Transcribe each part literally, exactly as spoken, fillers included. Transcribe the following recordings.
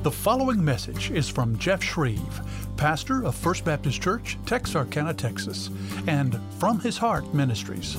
The following message is from Jeff Shreve, pastor of First Baptist Church, Texarkana, Texas, and From His Heart Ministries.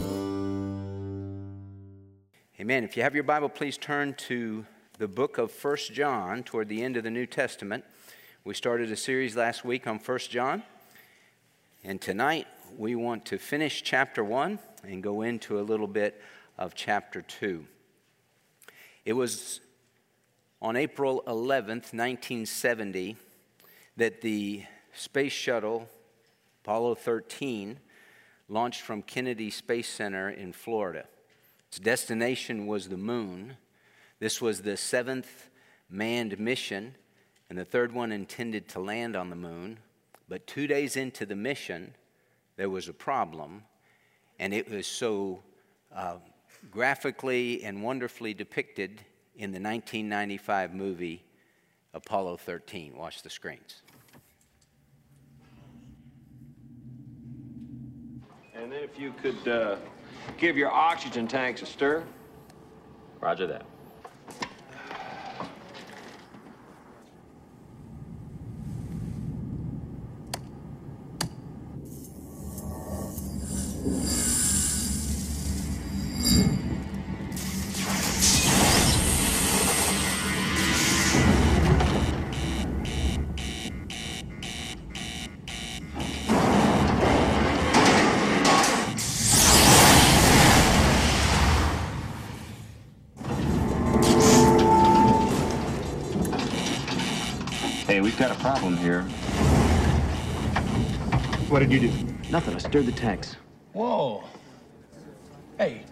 Amen. If you have your Bible, please turn to the book of First John toward the end of the New Testament. We started a series last week on First John, and tonight we want to finish chapter one and go into a little bit of chapter two. It was on April eleventh, nineteen seventy, that the space shuttle Apollo thirteen launched from Kennedy Space Center in Florida. Its destination was the moon. This was the seventh manned mission, and the third one intended to land on the moon. But two days into the mission, there was a problem, and it was so uh, graphically and wonderfully depicted in the nineteen ninety-five movie Apollo thirteen. Watch the screens. And then if you could uh, give your oxygen tanks a stir. Roger that. Hey, we've got a problem here. What did you do? Nothing. I stirred the tanks. Whoa. Hey.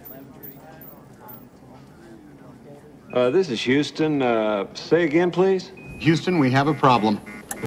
Uh, this is Houston. Uh, say again, please. Houston, we have a problem.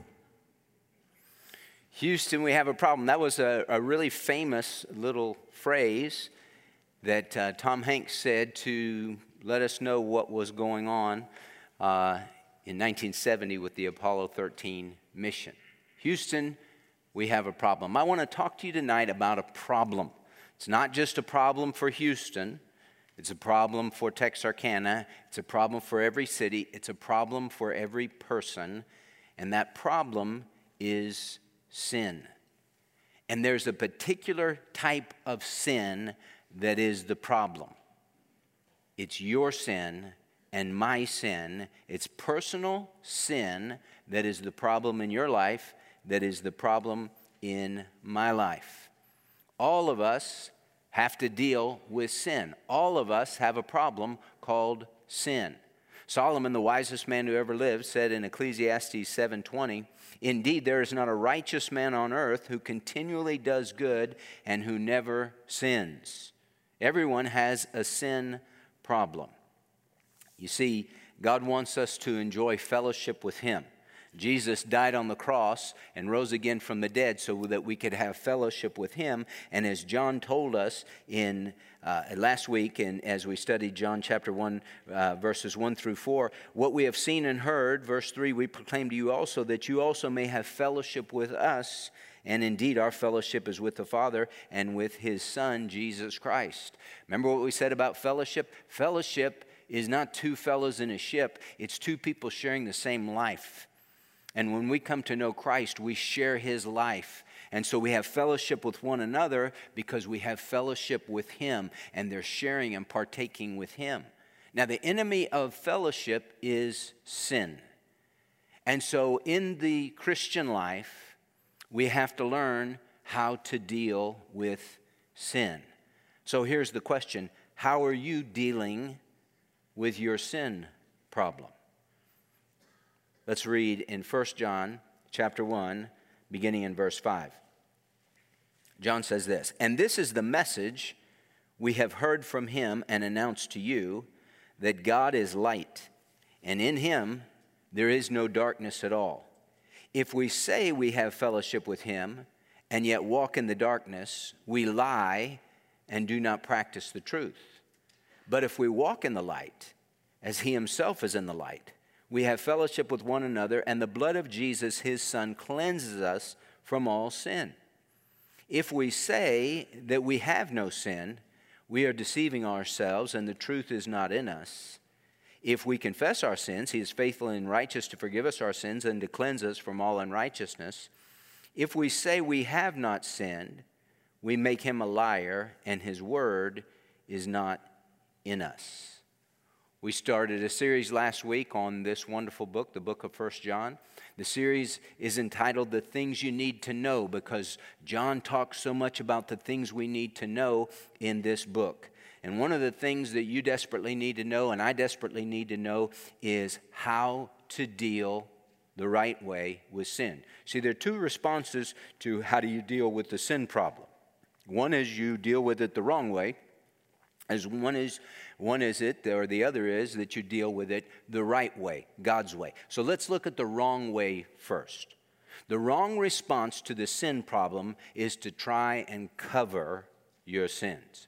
Houston, we have a problem. That was a, a really famous little phrase that uh, Tom Hanks said to let us know what was going on uh, in nineteen seventy with the Apollo thirteen mission. Houston, we have a problem. I want to talk to you tonight about a problem. It's not just a problem for Houston. It's a problem for Texarkana. It's a problem for every city. It's a problem for every person. And that problem is sin. And there's a particular type of sin that is the problem. It's your sin and my sin. It's personal sin that is the problem in your life, that is the problem in my life. All of us have to deal with sin. All of us have a problem called sin. Solomon, the wisest man who ever lived, said in Ecclesiastes seven twenty, "Indeed, there is not a righteous man on earth who continually does good and who never sins." Everyone has a sin problem. You see, God wants us to enjoy fellowship with Him. Jesus died on the cross and rose again from the dead so that we could have fellowship with Him. And as John told us in uh, last week, and as we studied John chapter one, uh, verses one through four, what we have seen and heard, verse three, we proclaim to you also, that you also may have fellowship with us. And indeed, our fellowship is with the Father and with His Son, Jesus Christ. Remember what we said about fellowship? Fellowship is not two fellows in a ship. It's two people sharing the same life. And when we come to know Christ, we share His life. And so we have fellowship with one another because we have fellowship with Him, and they're sharing and partaking with Him. Now, the enemy of fellowship is sin. And so in the Christian life, we have to learn how to deal with sin. So here's the question: how are you dealing with your sin problem? Let's read in First John chapter one, beginning in verse five. John says this, "And this is the message we have heard from Him and announced to you, that God is light, and in Him there is no darkness at all. If we say we have fellowship with Him and yet walk in the darkness, we lie and do not practice the truth. But if we walk in the light, as He Himself is in the light, we have fellowship with one another, and the blood of Jesus, His Son, cleanses us from all sin. If we say that we have no sin, we are deceiving ourselves, and the truth is not in us. If we confess our sins, he is faithful and righteous to forgive us our sins and to cleanse us from all unrighteousness. If we say we have not sinned, we make him a liar, and his word is not in us. We started a series last week on this wonderful book, the book of First John. The series is entitled The Things You Need to Know, because John talks so much about the things we need to know in this book. And one of the things that you desperately need to know, and I desperately need to know, is how to deal the right way with sin. See, there are two responses to how do you deal with the sin problem. One is you deal with it the wrong way. As one is, one is it, or the other is that you deal with it the right way, God's way. So let's look at the wrong way first. The wrong response to the sin problem is to try and cover your sins,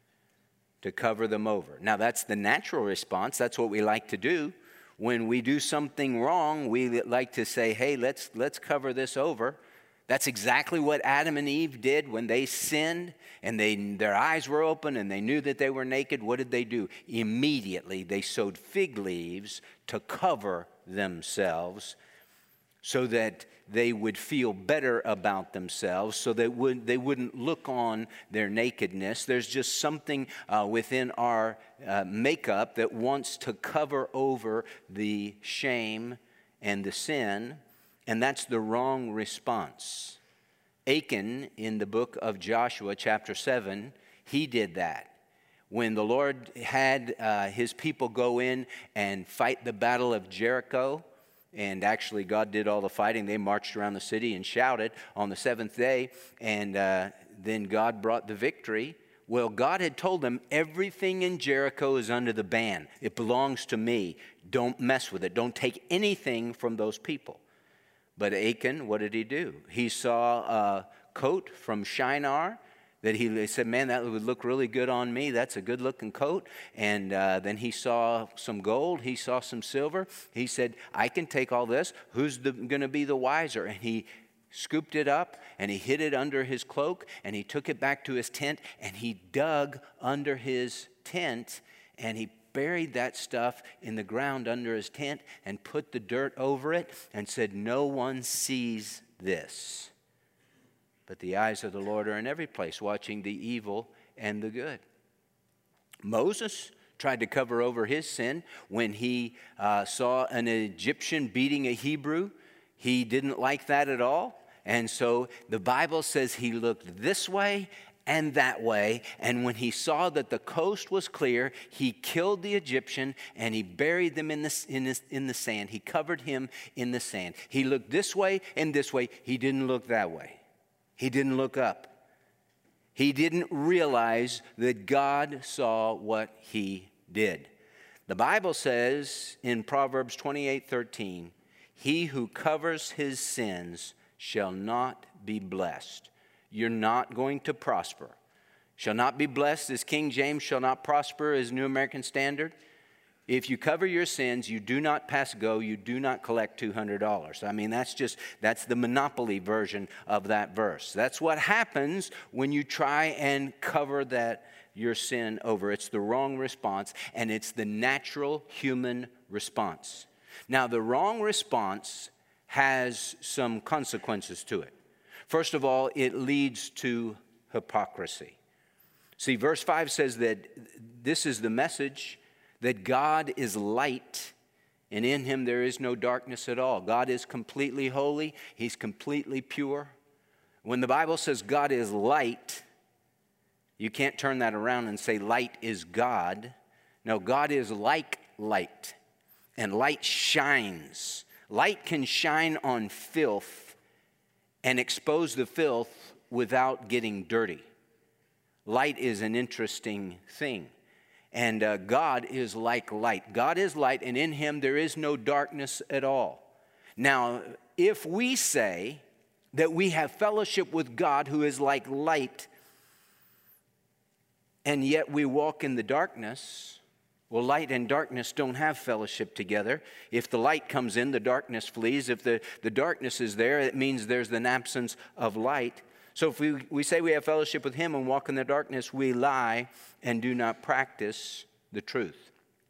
to cover them over. Now, that's the natural response. That's what we like to do. When we do something wrong, we like to say, hey, let's, let's cover this over. That's exactly what Adam and Eve did when they sinned and they, their eyes were open and they knew that they were naked. What did they do? Immediately they sewed fig leaves to cover themselves so that they would feel better about themselves, so that would, they wouldn't look on their nakedness. There's just something uh, within our uh, makeup that wants to cover over the shame and the sin. And that's the wrong response. Achan, in the book of Joshua, chapter seven, he did that. When the Lord had uh, his people go in and fight the battle of Jericho, and actually God did all the fighting, they marched around the city and shouted on the seventh day, and uh, then God brought the victory. Well, God had told them, everything in Jericho is under the ban. It belongs to me. Don't mess with it. Don't take anything from those people. But Achan, what did he do? He saw a coat from Shinar that he, he said, man, that would look really good on me. That's a good-looking coat. And uh, then he saw some gold. He saw some silver. He said, I can take all this. Who's going to be the wiser? And he scooped it up, and he hid it under his cloak, and he took it back to his tent, and he dug under his tent, and he buried that stuff in the ground under his tent and put the dirt over it and said, no one sees this. But the eyes of the Lord are in every place, watching the evil and the good. Moses tried to cover over his sin when he uh, saw an Egyptian beating a Hebrew. He didn't like that at all. And so the Bible says he looked this way and that way, and when he saw that the coast was clear, he killed the Egyptian and he buried them in the, in, the, in the sand. He covered him in the sand. He looked this way and this way. He didn't look that way. He didn't look up. He didn't realize that God saw what he did. The Bible says in Proverbs twenty-eight thirteen, he who covers his sins shall not be blessed. You're not going to prosper. Shall not be blessed as King James, shall not prosper as New American Standard. If you cover your sins, you do not pass go, you do not collect two hundred dollars. I mean, that's just, that's the Monopoly version of that verse. That's what happens when you try and cover that, your sin over. It's the wrong response, and it's the natural human response. Now, the wrong response has some consequences to it. First of all, it leads to hypocrisy. See, verse five says that this is the message, that God is light, and in him there is no darkness at all. God is completely holy. He's completely pure. When the Bible says God is light, you can't turn that around and say light is God. No, God is like light, and light shines. Light can shine on filth and expose the filth without getting dirty. Light is an interesting thing. And uh, God is like light. God is light, and in him there is no darkness at all. Now, if we say that we have fellowship with God who is like light, and yet we walk in the darkness, well, light and darkness don't have fellowship together. If the light comes in, the darkness flees. If the, the darkness is there, it means there's an absence of light. So if we, we say we have fellowship with him and walk in the darkness, we lie and do not practice the truth.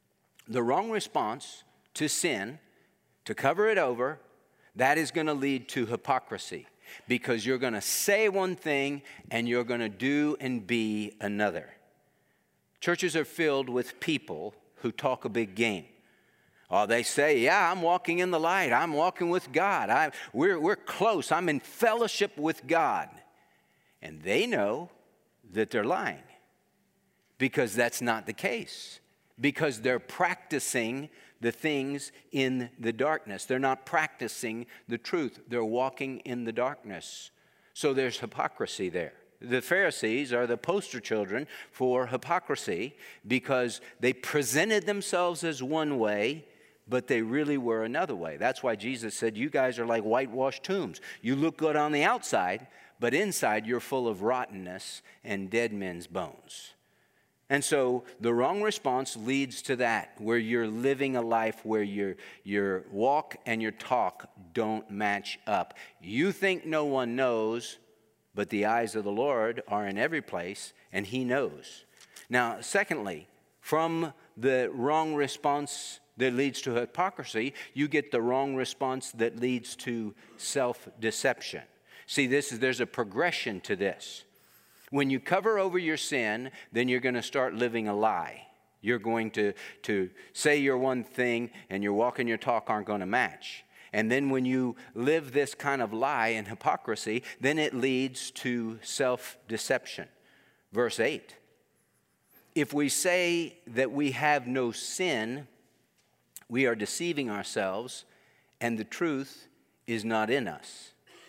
The wrong response to sin, to cover it over, that is going to lead to hypocrisy, because you're going to say one thing and you're going to do and be another. Churches are filled with people who talk a big game. Oh, they say, yeah, I'm walking in the light. I'm walking with God. I, we're, we're close. I'm in fellowship with God. And they know that they're lying, because that's not the case. Because they're practicing the things in the darkness. They're not practicing the truth. They're walking in the darkness. So there's hypocrisy there. The Pharisees are the poster children for hypocrisy, because they presented themselves as one way, but they really were another way. That's why Jesus said, you guys are like whitewashed tombs. You look good on the outside, but inside you're full of rottenness and dead men's bones. And so the wrong response leads to that, where you're living a life where your, your walk and your talk don't match up. You think no one knows, but the eyes of the Lord are in every place, and He knows. Now, secondly, from the wrong response that leads to hypocrisy, you get the wrong response that leads to self-deception. See, this is, there's a progression to this. When you cover over your sin, then you're going to start living a lie. You're going to, to say you're one thing, and your walk and your talk aren't going to match. And then when you live this kind of lie and hypocrisy, then it leads to self-deception. Verse eight. If we say that we have no sin, we are deceiving ourselves, and the truth is not in us.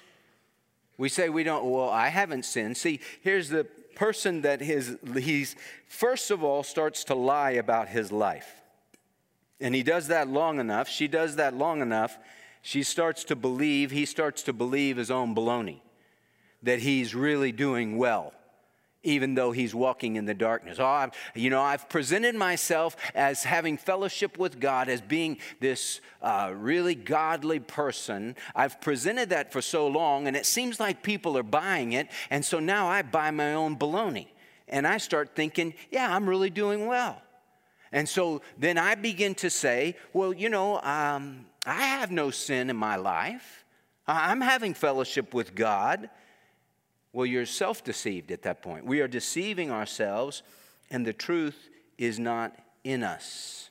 We say we don't, well, I haven't sinned. See, here's the person that his, he's, first of all, starts to lie about his life. And he does that long enough, she does that long enough, she starts to believe, he starts to believe his own baloney, that he's really doing well, even though he's walking in the darkness. Oh, I've, you know, I've presented myself as having fellowship with God, as being this uh, really godly person. I've presented that for so long, and it seems like people are buying it, and so now I buy my own baloney. And I start thinking, yeah, I'm really doing well. And so then I begin to say, well, you know, um, I have no sin in my life. I'm having fellowship with God. Well, you're self-deceived at that point. We are deceiving ourselves, and the truth is not in us.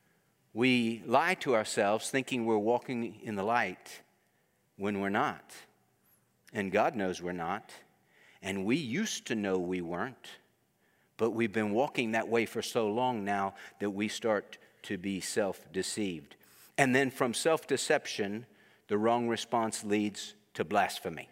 We lie to ourselves thinking we're walking in the light when we're not. And God knows we're not. And we used to know we weren't. But we've been walking that way for so long now that we start to be self-deceived. And then from self-deception, the wrong response leads to blasphemy.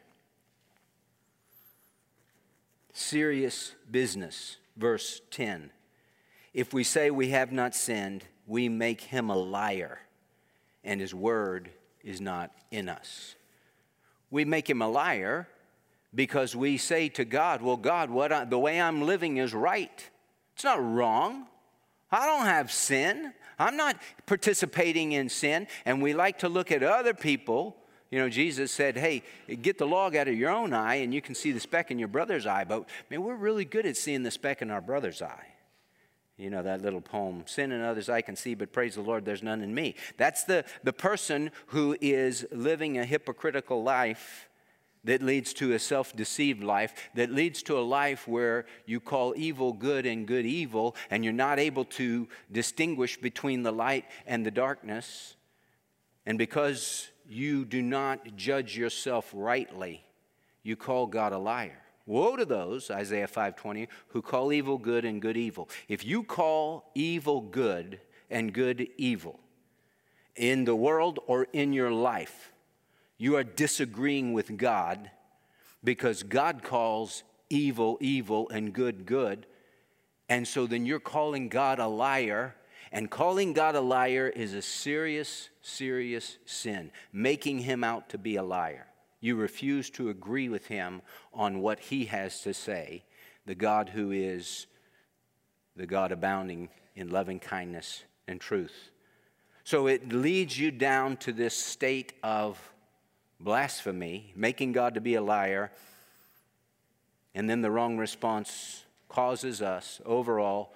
Serious business, verse ten. If we say we have not sinned, we make him a liar, and his word is not in us. We make him a liar because we say to God, well, God, what I, the way I'm living is right. It's not wrong. I don't have sin. I'm not participating in sin. And we like to look at other people. You know, Jesus said, hey, get the log out of your own eye and you can see the speck in your brother's eye. But, man, we're really good at seeing the speck in our brother's eye. You know, that little poem, sin in others I can see, but praise the Lord, there's none in me. That's the, the person who is living a hypocritical life that leads to a self-deceived life, that leads to a life where you call evil good and good evil, and you're not able to distinguish between the light and the darkness. And because you do not judge yourself rightly, you call God a liar. Woe to those, Isaiah five twenty, who call evil good and good evil. If you call evil good and good evil in the world or in your life, you are disagreeing with God, because God calls evil evil and good good. And so then you're calling God a liar. And calling God a liar is a serious, serious sin, making him out to be a liar. You refuse to agree with him on what he has to say, the God who is the God abounding in loving kindness and truth. So it leads you down to this state of blasphemy, making God to be a liar, and then the wrong response causes us overall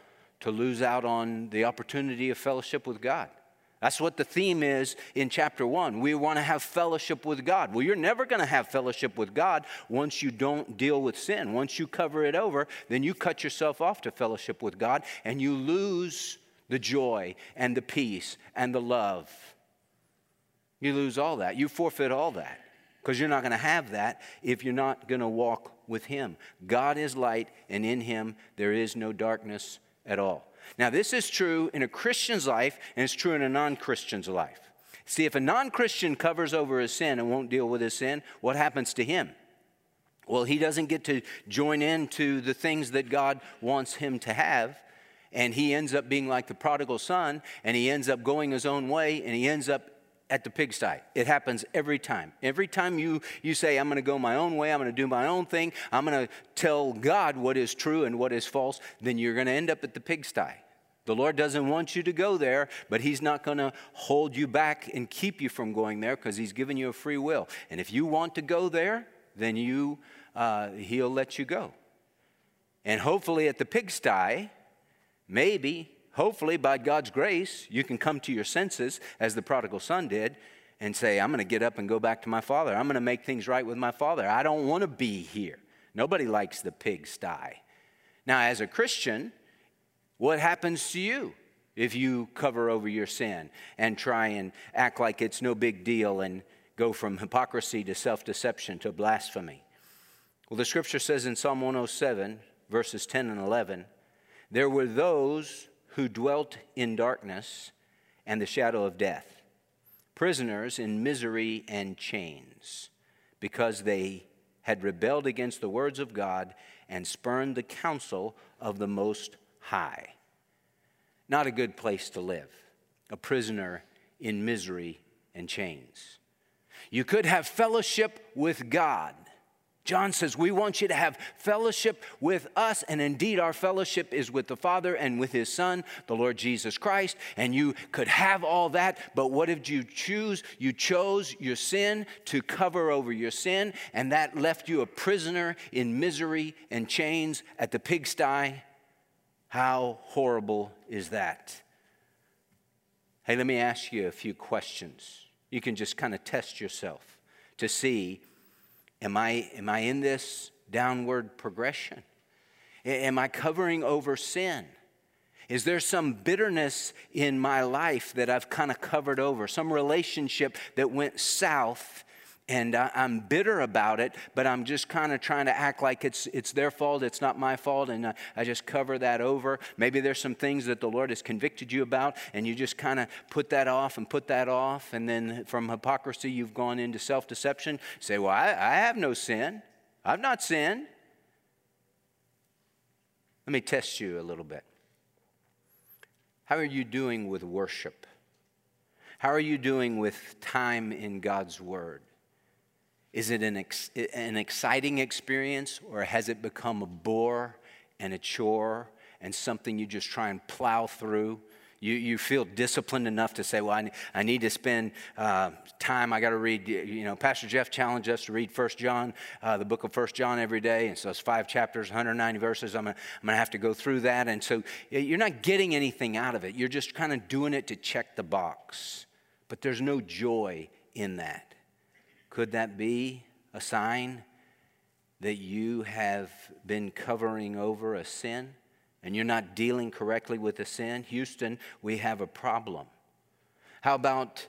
to lose out on the opportunity of fellowship with God. That's what the theme is in chapter one. We want to have fellowship with God. Well, you're never going to have fellowship with God once you don't deal with sin. Once you cover it over, then you cut yourself off to fellowship with God, and you lose the joy and the peace and the love. You lose all that. You forfeit all that, because you're not going to have that if you're not going to walk with Him. God is light, and in Him there is no darkness at all. Now, this is true in a Christian's life, and it's true in a non-Christian's life. See, if a non-Christian covers over his sin and won't deal with his sin, what happens to him? Well, he doesn't get to join into the things that God wants him to have, and he ends up being like the prodigal son, and he ends up going his own way, and he ends up at the pigsty. It happens every time. Every time you, you say, I'm going to go my own way, I'm going to do my own thing, I'm going to tell God what is true and what is false, then you're going to end up at the pigsty. The Lord doesn't want you to go there, but He's not going to hold you back and keep you from going there, because He's given you a free will. And if you want to go there, then you uh, He'll let you go. And hopefully at the pigsty, maybe, hopefully by God's grace, you can come to your senses as the prodigal son did and say, I'm going to get up and go back to my father. I'm going to make things right with my father. I don't want to be here. Nobody likes the pigsty. Now, as a Christian, what happens to you if you cover over your sin and try and act like it's no big deal and go from hypocrisy to self-deception to blasphemy? Well, the scripture says in Psalm one oh seven, verses ten and eleven, there were those who dwelt in darkness and the shadow of death, prisoners in misery and chains, because they had rebelled against the words of God and spurned the counsel of the Most High. Not a good place to live, a prisoner in misery and chains. You could have fellowship with God. John says, we want you to have fellowship with us, and indeed our fellowship is with the Father and with His Son, the Lord Jesus Christ, and you could have all that, but what did you choose? You chose your sin to cover over your sin, and that left you a prisoner in misery and chains at the pigsty. How horrible is that? Hey, let me ask you a few questions. You can just kind of test yourself to see, Am I, am I in this downward progression? Am I covering over sin? Is there some bitterness in my life that I've kind of covered over? Some relationship that went south and I, I'm bitter about it, but I'm just kind of trying to act like it's it's their fault, it's not my fault, and I, I just cover that over. Maybe there's some things that the Lord has convicted you about, and you just kind of put that off and put that off, and then from hypocrisy, you've gone into self-deception. Say, well, I, I have no sin. I've not sinned. Let me test you a little bit. How are you doing with worship? How are you doing with time in God's Word? Is it an, ex- an exciting experience, or has it become a bore and a chore and something you just try and plow through? You, you feel disciplined enough to say, well, I, I need to spend uh, time. I got to read, you know, Pastor Jeff challenged us to read First John, uh, the book of First John every day. And so it's five chapters, one hundred ninety verses. I'm going I'm to have to go through that. And so you're not getting anything out of it. You're just kind of doing it to check the box. But there's no joy in that. Could that be a sign that you have been covering over a sin and you're not dealing correctly with the sin? Houston, we have a problem. How about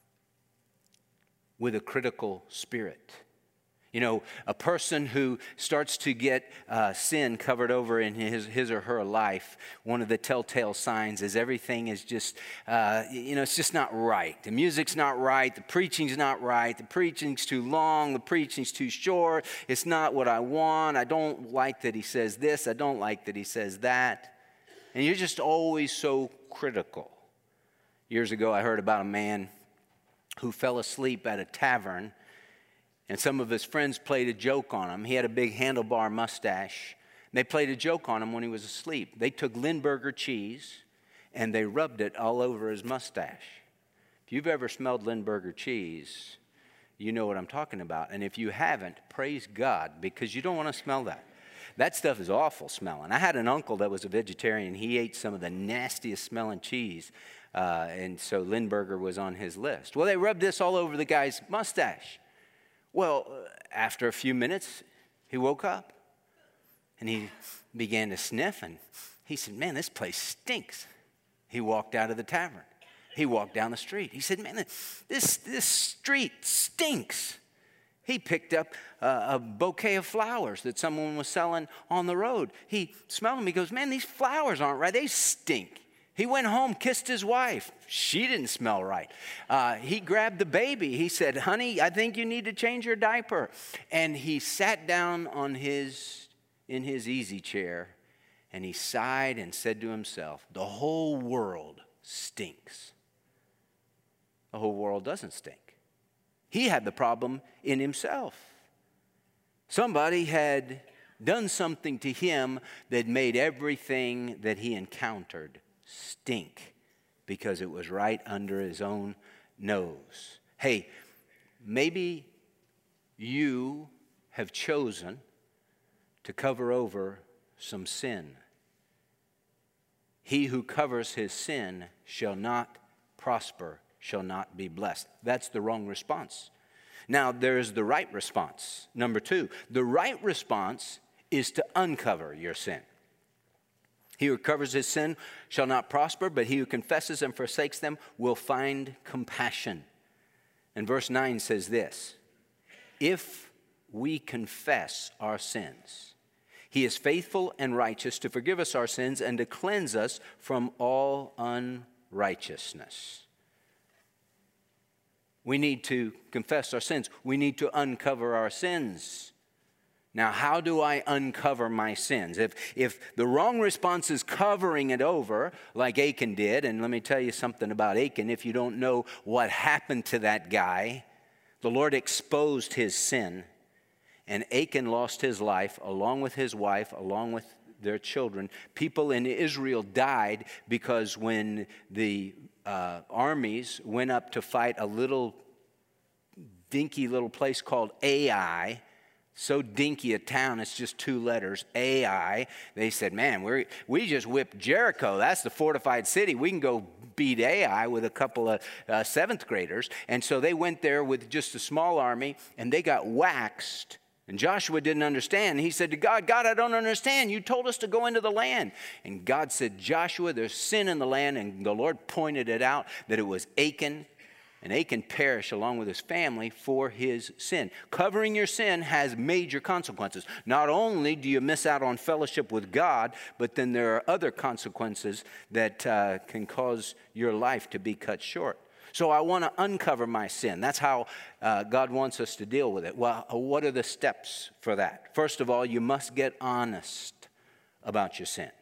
with a critical spirit? You know, a person who starts to get uh, sin covered over in his, his or her life, one of the telltale signs is everything is just, uh, you know, it's just not right. The music's not right. The preaching's not right. The preaching's too long. The preaching's too short. It's not what I want. I don't like that he says this. I don't like that he says that. And you're just always so critical. Years ago, I heard about a man who fell asleep at a tavern, and some of his friends played a joke on him. He had a big handlebar mustache. They played a joke on him when he was asleep. They took Lindbergh cheese and they rubbed it all over his mustache. If you've ever smelled Lindbergh cheese, you know what I'm talking about. And if you haven't, praise God, because you don't want to smell that. that stuff is awful smelling. I had an uncle that was a vegetarian. He ate some of the nastiest smelling cheese. Uh, and so Lindbergh was on his list. Well, they rubbed this all over the guy's mustache. Well, after a few minutes, he woke up. And he began to sniff, and he said, man, this place stinks. He walked out of the tavern. He walked down the street. He said, man, this, this street stinks. He picked up uh, a bouquet of flowers that someone was selling on the road. He smelled them. He goes, man, these flowers aren't right. They stink. He went home, kissed his wife. She didn't smell right. Uh, he grabbed the baby. He said, honey, I think you need to change your diaper. And he sat down on his in his easy chair, and he sighed and said to himself, the whole world stinks. The whole world doesn't stink. He had the problem in himself. Somebody had done something to him that made everything that he encountered stink because it was right under his own nose. Hey, maybe you have chosen to cover over some sin. He who covers his sin shall not prosper, shall not be blessed. That's the wrong response. Now, there's the right response. Number two, the right response is to uncover your sin. He who covers his sin shall not prosper, but he who confesses and forsakes them will find compassion. And verse nine says this, if we confess our sins, he is faithful and righteous to forgive us our sins and to cleanse us from all unrighteousness. We need to confess our sins. We need to uncover our sins. Now, how do I uncover my sins? If, if the wrong response is covering it over, like Achan did, and let me tell you something about Achan. If you don't know what happened to that guy, the Lord exposed his sin. And Achan lost his life along with his wife, along with their children. People in Israel died because when the uh, armies went up to fight a little dinky little place called Ai, so dinky a town, it's just two letters, Ai. They said, man, we we just whipped Jericho. That's the fortified city. We can go beat Ai with a couple of uh, seventh graders. And so they went there with just a small army, and they got waxed. And Joshua didn't understand. He said to God, God, I don't understand. You told us to go into the land. And God said, Joshua, there's sin in the land. And the Lord pointed it out that it was Achan. And Achan perished along with his family for his sin. Covering your sin has major consequences. Not only do you miss out on fellowship with God, but then there are other consequences that uh, can cause your life to be cut short. So I want to uncover my sin. That's how uh, God wants us to deal with it. Well, what are the steps for that? First of all, you must get honest about your sin.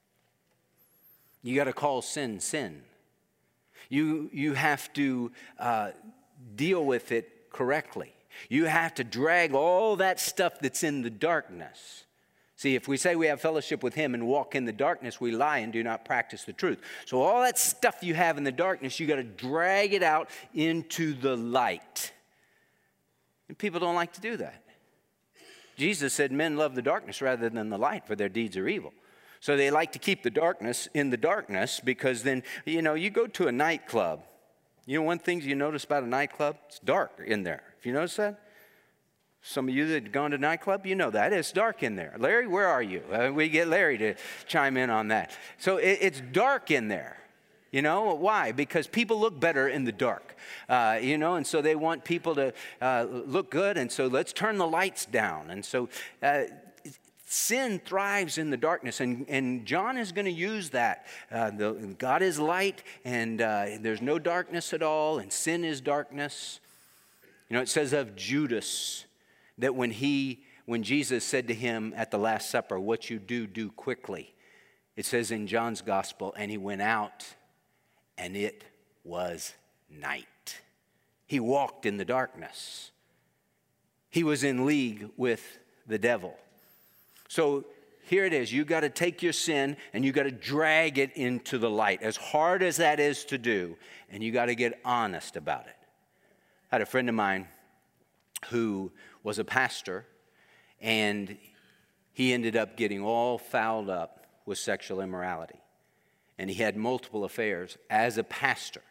You got to call sin, sin. You, you have to uh, deal with it correctly. You have to drag all that stuff that's in the darkness. See, if we say we have fellowship with him and walk in the darkness, we lie and do not practice the truth. So all that stuff you have in the darkness, you got to drag it out into the light. And people don't like to do that. Jesus said men love the darkness rather than the light, for their deeds are evil. So they like to keep the darkness in the darkness because then, you know, you go to a nightclub. You know one thing you notice about a nightclub? It's dark in there. Have you noticed that? Some of you that have gone to a nightclub, you know that. It's dark in there. Larry, where are you? Uh, we get Larry to chime in on that. So it, it's dark in there. You know, why? Because people look better in the dark, uh, you know, and so they want people to uh, look good, and so let's turn the lights down. And so uh, sin thrives in the darkness, and, and John is going to use that. Uh, the, God is light, and uh, there's no darkness at all, and sin is darkness. You know, it says of Judas that when he, when Jesus said to him at the Last Supper, what you do, do quickly. It says in John's gospel, and he went out, and it was night. He walked in the darkness. He was in league with the devil. So here it is. You got to take your sin and you got to drag it into the light, as hard as that is to do, and you got to get honest about it. I had a friend of mine who was a pastor, and he ended up getting all fouled up with sexual immorality. And he had multiple affairs as a pastor.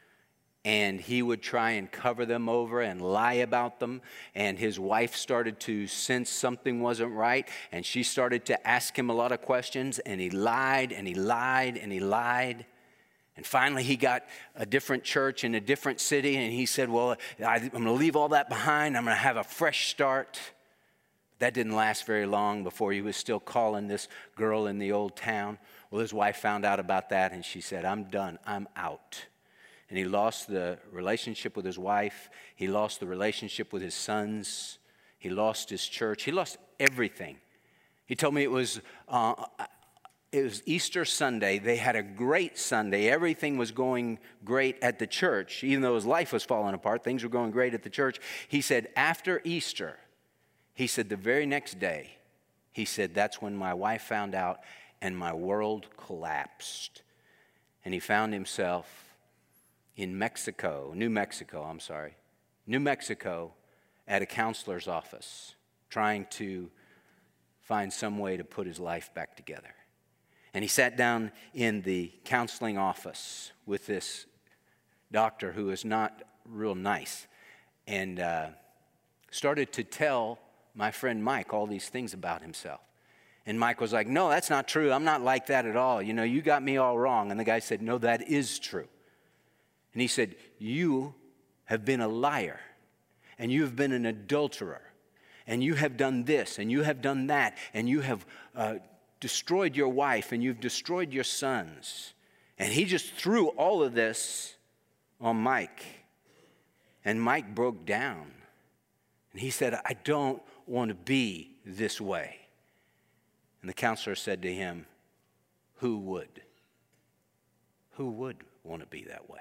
And he would try and cover them over and lie about them. And his wife started to sense something wasn't right. And she started to ask him a lot of questions. And he lied and he lied and he lied. And finally he got a different church in a different city. And he said, well, I'm going to leave all that behind. I'm going to have a fresh start. That didn't last very long before he was still calling this girl in the old town. Well, his wife found out about that. And she said, I'm done. I'm out. And he lost the relationship with his wife. He lost the relationship with his sons. He lost his church. He lost everything. He told me it was, uh, it was Easter Sunday. They had a great Sunday. Everything was going great at the church. Even though his life was falling apart, things were going great at the church. He said, after Easter, he said, the very next day, he said, that's when my wife found out and my world collapsed. And he found himself in Mexico, New Mexico, I'm sorry, New Mexico, at a counselor's office, trying to find some way to put his life back together. And he sat down in the counseling office with this doctor who is not real nice, and uh, started to tell my friend Mike all these things about himself. And Mike was like, no, that's not true. I'm not like that at all. You know, you got me all wrong. And the guy said, no, that is true. And he said, you have been a liar, and you have been an adulterer, and you have done this, and you have done that, and you have uh, destroyed your wife, and you've destroyed your sons. And he just threw all of this on Mike. And Mike broke down. And he said, I don't want to be this way. And the counselor said to him, who would? Who would want to be that way?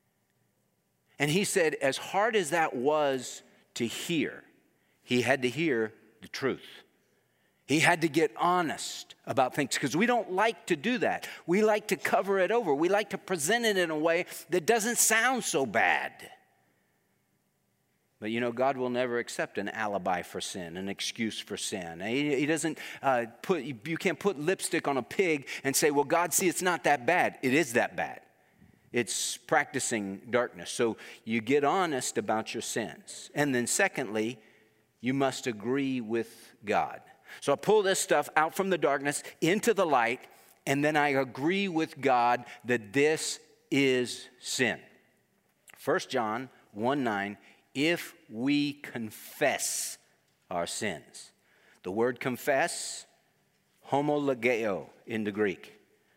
And he said, as hard as that was to hear, he had to hear the truth. He had to get honest about things, because we don't like to do that. We like to cover it over. We like to present it in a way that doesn't sound so bad. But you know, God will never accept an alibi for sin, an excuse for sin. He, he doesn't uh, put, you can't put lipstick on a pig and say, well, God, see, it's not that bad. It is that bad. It's practicing darkness. So you get honest about your sins. And then secondly, you must agree with God. So I pull this stuff out from the darkness into the light, and then I agree with God that this is sin. First John one nine, if we confess our sins. The word confess, homologeo in the Greek.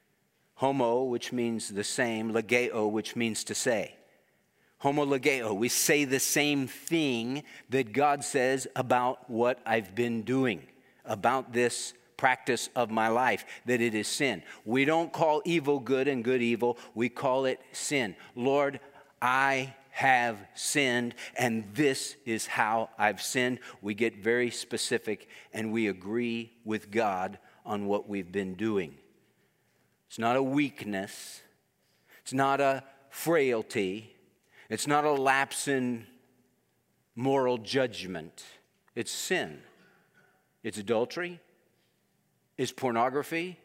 Homo, which means the same, logeo, which means to say. Homologeo, we say the same thing that God says about what I've been doing, about this practice of my life, that it is sin. We don't call evil good and good evil. We call it sin. Lord, I have sinned, and this is how I've sinned. We get very specific, and we agree with God on what we've been doing. It's not a weakness. It's not a frailty. It's not a lapse in moral judgment. It's sin. It's adultery. It's pornography.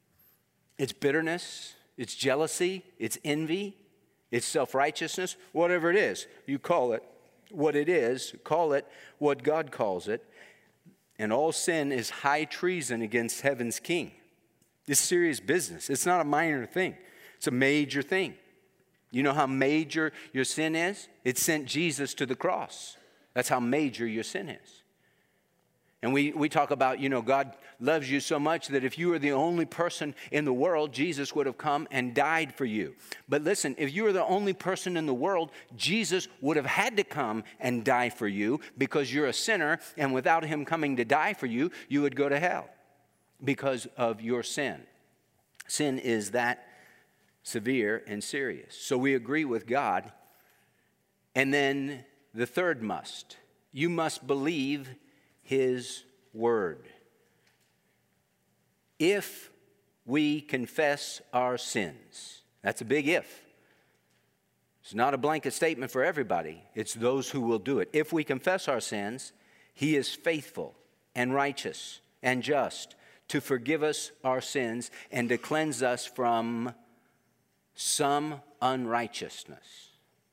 It's bitterness. It's jealousy. It's envy. It's self-righteousness. Whatever it is, you call it what it is. Call it what God calls it. And all sin is high treason against heaven's king. It's serious business. It's not a minor thing. It's a major thing. You know how major your sin is? It sent Jesus to the cross. That's how major your sin is. And we, we talk about, you know, God loves you so much that if you were the only person in the world, Jesus would have come and died for you. But listen, if you were the only person in the world, Jesus would have had to come and die for you, because you're a sinner, and without him coming to die for you, you would go to hell because of your sin. Sin is that severe and serious. So we agree with God. And then the third must. You must believe his word. If we confess our sins, that's a big if. It's not a blanket statement for everybody. It's those who will do it. If we confess our sins, he is faithful and righteous and just to forgive us our sins and to cleanse us from some unrighteousness.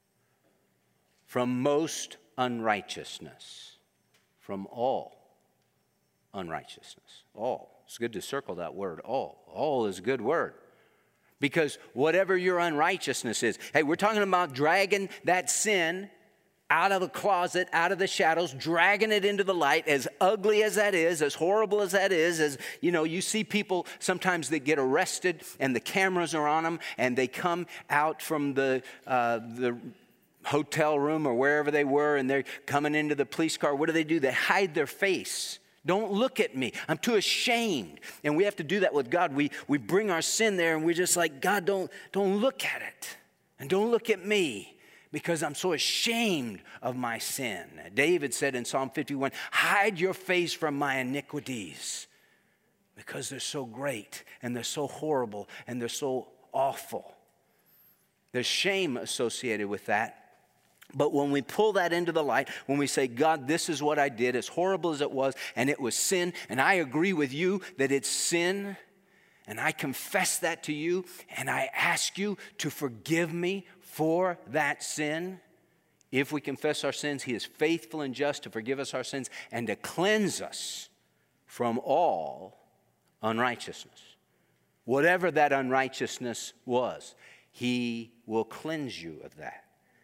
From most unrighteousness. From all unrighteousness. All. It's good to circle that word, all. All is a good word. Because whatever your unrighteousness is, hey, we're talking about dragging that sin out of the closet, out of the shadows, dragging it into the light, as ugly as that is, as horrible as that is, as, you know, you see people sometimes that get arrested and the cameras are on them and they come out from the, uh, the hotel room or wherever they were and they're coming into the police car. What do they do? They hide their face. Don't look at me. I'm too ashamed. And we have to do that with God. We, we bring our sin there and we're just like, God, don't, don't look at it. And don't look at me, because I'm so ashamed of my sin. David said in Psalm fifty-one, hide your face from my iniquities, because they're so great and they're so horrible and they're so awful. There's shame associated with that. But when we pull that into the light, when we say, God, this is what I did, as horrible as it was, and it was sin, and I agree with you that it's sin, and I confess that to you, and I ask you to forgive me for that sin. If we confess our sins, he is faithful and just to forgive us our sins and to cleanse us from all unrighteousness. Whatever that unrighteousness was, he will cleanse you of that.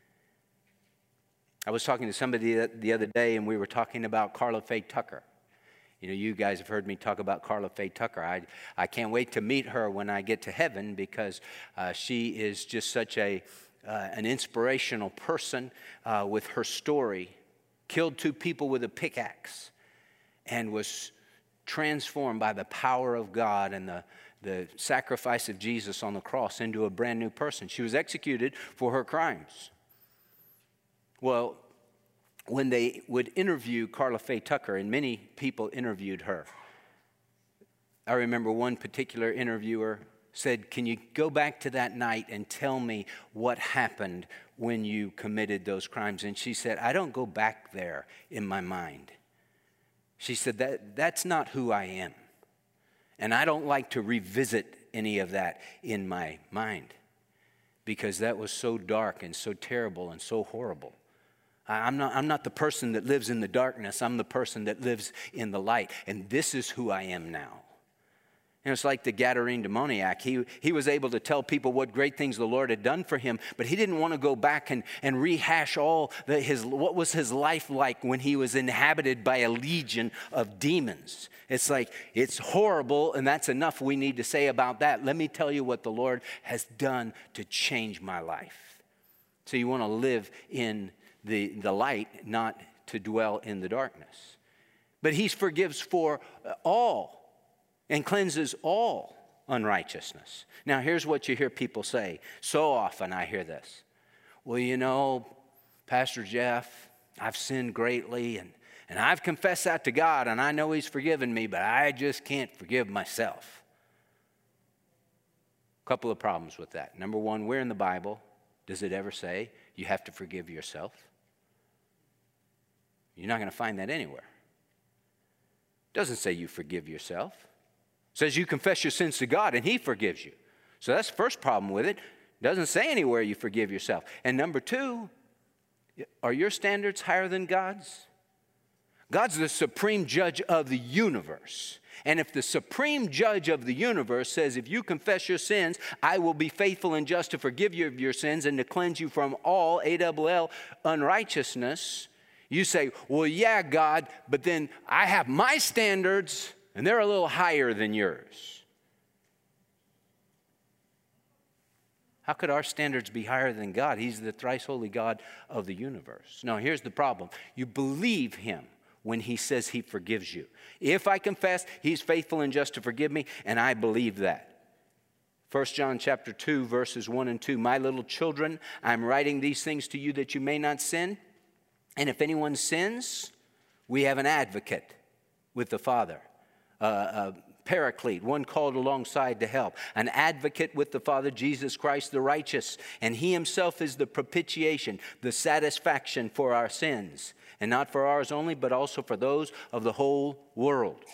I was talking to somebody the other day, and we were talking about Carla Faye Tucker. You know, you guys have heard me talk about Carla Faye Tucker. I, I can't wait to meet her when I get to heaven, because uh, she is just such a uh, an inspirational person uh, with her story. Killed two people with a pickaxe and was transformed by the power of God and the, the sacrifice of Jesus on the cross into a brand new person. She was executed for her crimes. Well, when they would interview Carla Faye Tucker, and many people interviewed her, I remember one particular interviewer said, can you go back to that night and tell me what happened when you committed those crimes? And she said, I don't go back there in my mind. She said, that that's not who I am. And I don't like to revisit any of that in my mind, because that was so dark and so terrible and so horrible. I'm not, I'm not the person that lives in the darkness. I'm the person that lives in the light. And this is who I am now. And it's like the Gadarene demoniac. He, he was able to tell people what great things the Lord had done for him, but he didn't want to go back and, and rehash all the, his, what was his life like when he was inhabited by a legion of demons. It's like, it's horrible, and that's enough we need to say about that. Let me tell you what the Lord has done to change my life. So you want to live in the, the light, not to dwell in the darkness. But he forgives for all and cleanses all unrighteousness. Now, here's what you hear people say. So often I hear this. Well, you know, Pastor Jeff, I've sinned greatly, and, and I've confessed that to God, and I know he's forgiven me, but I just can't forgive myself. A couple of problems with that. Number one, where in the Bible does it ever say you have to forgive yourself? You're not going to find that anywhere. It doesn't say you forgive yourself. It says you confess your sins to God and he forgives you. So that's the first problem with it. It doesn't say anywhere you forgive yourself. And number two, are your standards higher than God's? God's the supreme judge of the universe. And if the supreme judge of the universe says, if you confess your sins, I will be faithful and just to forgive you of your sins and to cleanse you from all, A double L, unrighteousness, you say, well, yeah, God, but then I have my standards and they're a little higher than yours. How could our standards be higher than God? He's the thrice holy God of the universe. Now, here's the problem. You believe him when he says he forgives you. If I confess, he's faithful and just to forgive me, and I believe that. First John chapter two, verses one and two. My little children, I'm writing these things to you that you may not sin. And if anyone sins, we have an advocate with the Father. Uh, a paraclete, one called alongside to help. An advocate with the Father, Jesus Christ the righteous. And he himself is the propitiation, the satisfaction for our sins. And not for ours only, but also for those of the whole world.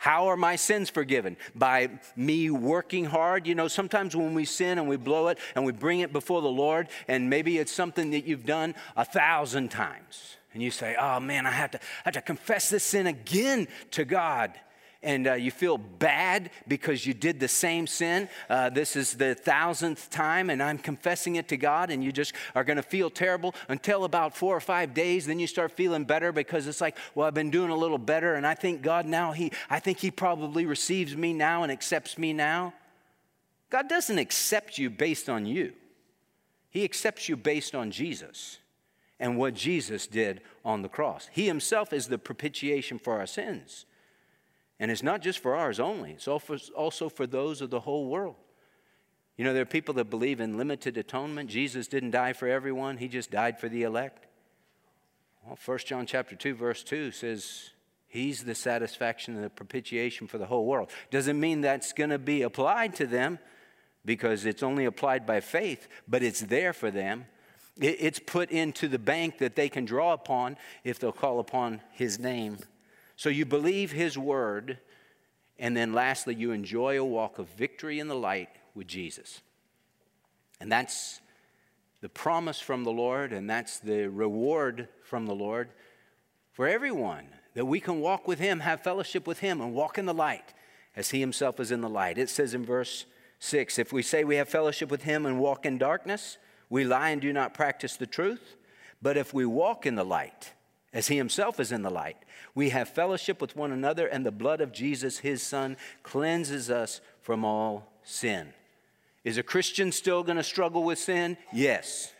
How are my sins forgiven? By me working hard. You know, sometimes when we sin and we blow it and we bring it before the Lord, and maybe it's something that you've done a thousand times. And you say, oh man, I have to, I have to confess this sin again to God. And uh, you feel bad because you did the same sin. Uh, this is the thousandth time, and I'm confessing it to God, and you just are going to feel terrible until about four or five days. Then you start feeling better because it's like, well, I've been doing a little better, and I think God now, he, I think he probably receives me now and accepts me now. God doesn't accept you based on you. He accepts you based on Jesus and what Jesus did on the cross. He himself is the propitiation for our sins. And it's not just for ours only. It's also for those of the whole world. You know, there are people that believe in limited atonement. Jesus didn't die for everyone. He just died for the elect. Well, First John chapter two, verse two says, he's the satisfaction and the propitiation for the whole world. Doesn't mean that's going to be applied to them because it's only applied by faith, but it's there for them. It's put into the bank that they can draw upon if they'll call upon his name. So you believe his word, and then lastly, you enjoy a walk of victory in the light with Jesus. And that's the promise from the Lord, and that's the reward from the Lord for everyone, that we can walk with him, have fellowship with him, and walk in the light as he himself is in the light. It says in verse six, if we say we have fellowship with him and walk in darkness, we lie and do not practice the truth. But if we walk in the light, as he himself is in the light, we have fellowship with one another, and the blood of Jesus, his son, cleanses us from all sin. Is a Christian still going to struggle with sin? Yes.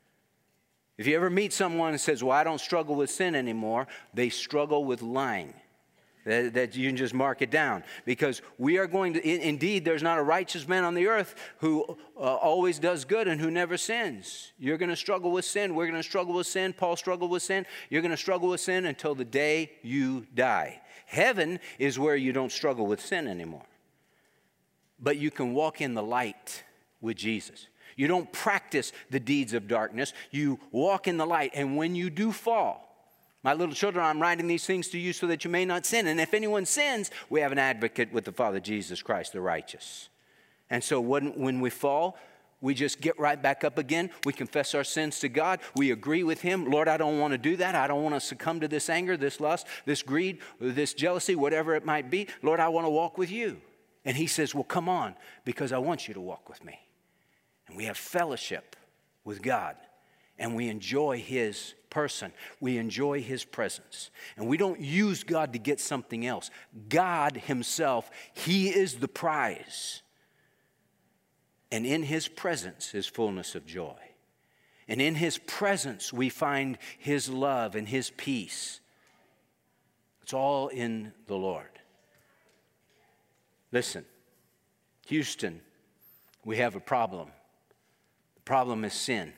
If you ever meet someone who says, well, I don't struggle with sin anymore, they struggle with lying. That, that you can just mark it down. Because we are going to, in, indeed, there's not a righteous man on the earth who uh, always does good and who never sins. You're going to struggle with sin. We're going to struggle with sin. Paul struggled with sin. You're going to struggle with sin until the day you die. Heaven is where you don't struggle with sin anymore. But you can walk in the light with Jesus. You don't practice the deeds of darkness. You walk in the light. And when you do fall, my little children, I'm writing these things to you so that you may not sin. And if anyone sins, we have an advocate with the Father, Jesus Christ, the righteous. And so when, when we fall, we just get right back up again. We confess our sins to God. We agree with him. Lord, I don't want to do that. I don't want to succumb to this anger, this lust, this greed, this jealousy, whatever it might be. Lord, I want to walk with you. And he says, well, come on, because I want you to walk with me. And we have fellowship with God. And we enjoy his person. We enjoy his presence. And we don't use God to get something else. God himself, he is the prize. And in his presence is fullness of joy. And in his presence we find his love and his peace. It's all in the Lord. Listen, Houston, we have a problem. The problem is sin.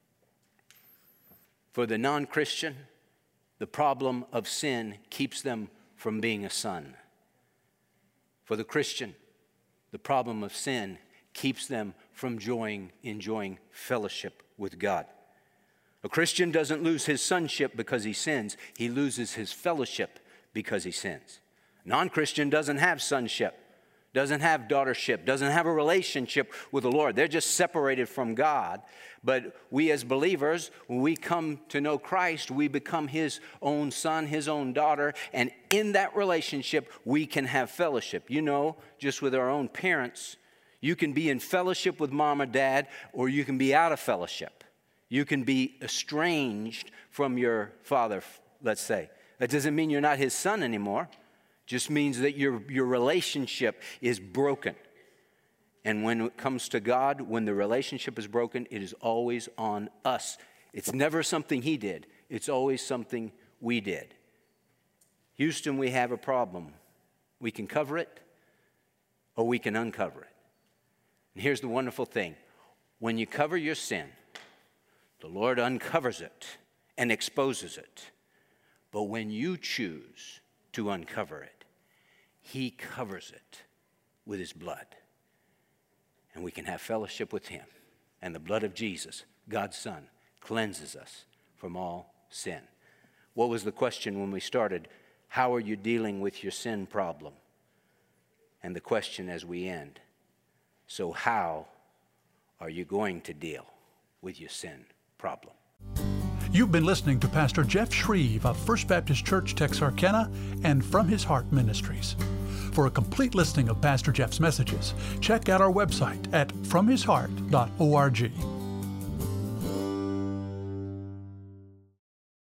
For the non-Christian, the problem of sin keeps them from being a son. For the Christian, the problem of sin keeps them from enjoying, enjoying fellowship with God. A Christian doesn't lose his sonship because he sins. He loses his fellowship because he sins. A non-Christian doesn't have sonship, doesn't have daughtership, doesn't have a relationship with the Lord. They're just separated from God. But we as believers, when we come to know Christ, we become his own son, his own daughter. And in that relationship, we can have fellowship. You know, just with our own parents, you can be in fellowship with mom or dad, or you can be out of fellowship. You can be estranged from your father, let's say. That doesn't mean you're not his son anymore. Just means that your, your relationship is broken. And when it comes to God, when the relationship is broken, it is always on us. It's never something he did. It's always something we did. Houston, we have a problem. We can cover it, or we can uncover it. And here's the wonderful thing. When you cover your sin, the Lord uncovers it and exposes it. But when you choose to uncover it, he covers it with his blood. And we can have fellowship with him. And the blood of Jesus, God's Son, cleanses us from all sin. What was the question when we started? How are you dealing with your sin problem? And the question as we end, so how are you going to deal with your sin problem? You've been listening to Pastor Jeff Shreve of First Baptist Church, Texarkana, and From His Heart Ministries. For a complete listing of Pastor Jeff's messages, check out our website at from his heart dot org.